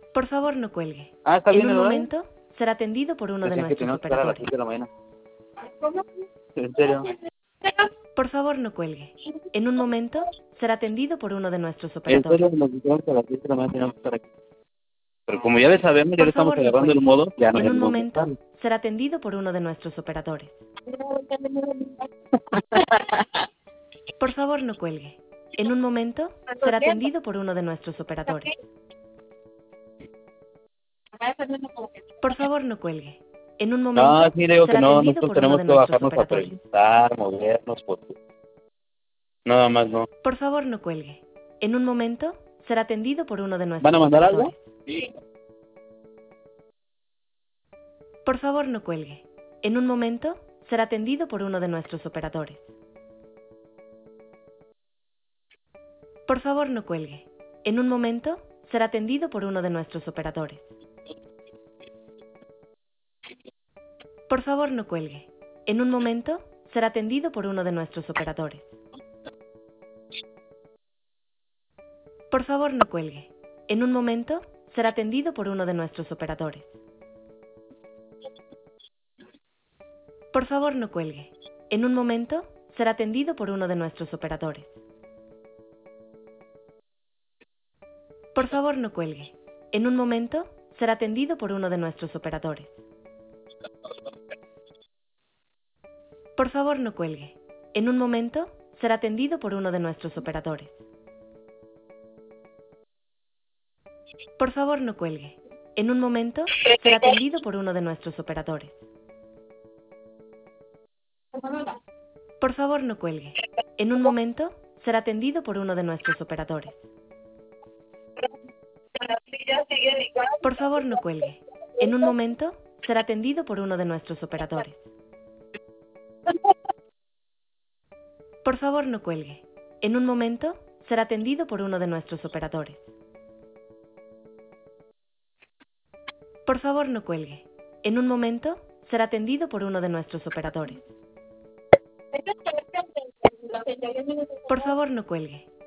Por favor, no cuelgue. Ah, ¿está En bien un el horario? momento será atendido por uno de Decían que nuestros teníamos que estar a las operadores. 7 de la mañana. ¿En serio? Por favor, no cuelgue. En un momento será atendido por uno de nuestros En serio, operadores. nos dijeron que a las 7 de la mañana teníamos que estar aquí. Pero como ya le sabemos, ya Por le estamos favor, no agarrando el cuelgue. modo, ya no En un queremos momento estar. será atendido por uno de nuestros operadores. Por favor, no cuelgue. En un momento será atendido por uno de nuestros operadores. Por favor, no cuelgue. En un No, momento sí, le digo que será no, atendido nosotros por uno tenemos de que nuestros bajarnos a operadores. preguntar, movernos, porque nada más no. Por favor, no cuelgue. En un momento será atendido por uno de ¿Van a nuestros mandar algo? operadores. Sí. Por favor, no cuelgue. En un momento será atendido por uno de nuestros operadores. Por favor, no cuelgue. En un momento será atendido por uno de nuestros operadores. Por favor, no cuelgue. En un momento será atendido por uno de nuestros operadores. Por favor, no cuelgue. En un momento será atendido por uno de nuestros operadores. Por favor, no cuelgue. En un momento será atendido por uno de nuestros operadores. Por favor, no cuelgue. En un momento será atendido por uno de nuestros operadores. Por favor, no cuelgue. En un momento será atendido por uno de nuestros operadores. Por favor, no cuelgue. En un momento será atendido por uno de nuestros operadores. Por favor, no cuelgue. En un momento será atendido por uno de nuestros operadores. Por favor, no cuelgue. En un momento será atendido por uno de nuestros operadores. Por favor, no cuelgue. En un momento será atendido por uno de nuestros operadores. Por favor, no cuelgue. En un momento será atendido por uno de nuestros operadores. Por favor, no cuelgue.